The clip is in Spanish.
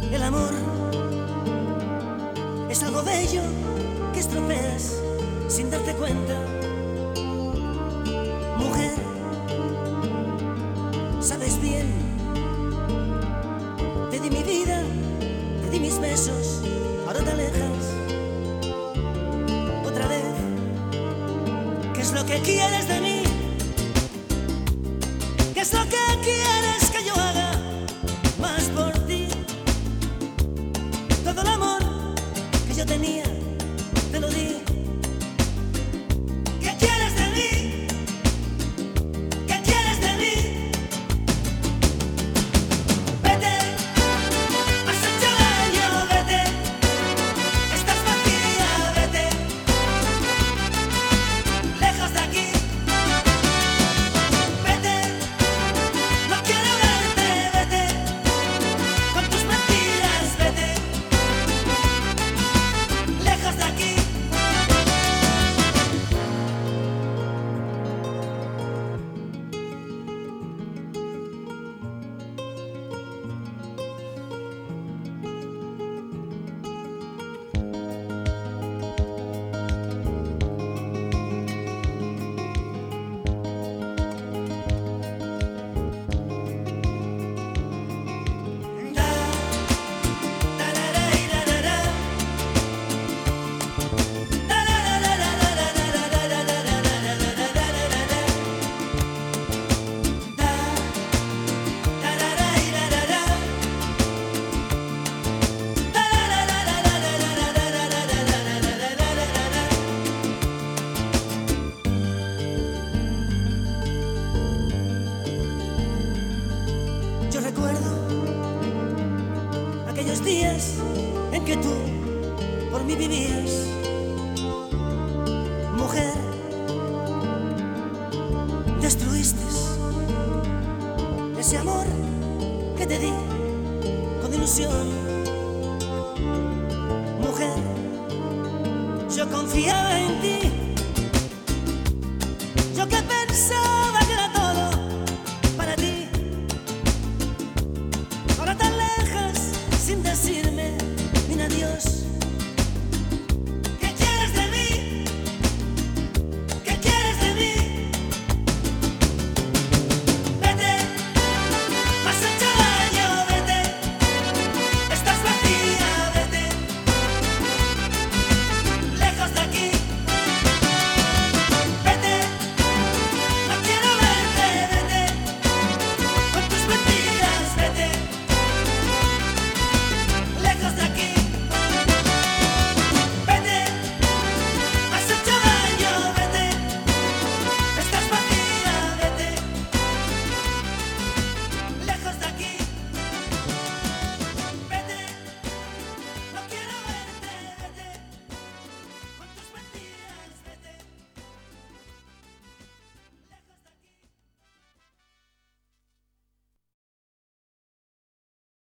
El amor es algo bello que estropeas sin darte cuenta. Mujer, sabes bien, te di mi vida, te di mis besos, ahora te alejas otra vez. ¿Qué es lo que quieres de mí? ¿Qué es lo que quieres que yo haga más por ti? Todo el amor que yo tenía te lo di. ¿Qué quieres de mí? ¿Qué quieres de mí? Vete, has hecho daño, vete. Estás vacía, vete. Lejos de aquí. Vete, no quiero verte, vete. Con tus mentiras, vete. Lejos de aquí. Yo recuerdo aquellos días en que tú por mí vivías. Mujer, destruiste ese amor que te di con ilusión. Mujer, yo confiaba en ti, yo que pensaba